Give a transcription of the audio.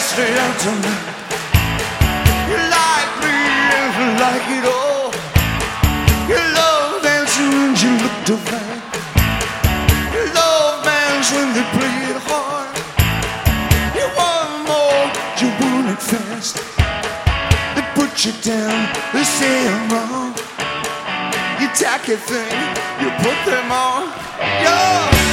stay out tonight. You like me and you like it all. You love dancing when you look divine. You love bands when they play it hard. You want more, you want it fast. They put you down, they say I'm wrong. You tacky thing, you put them on. You're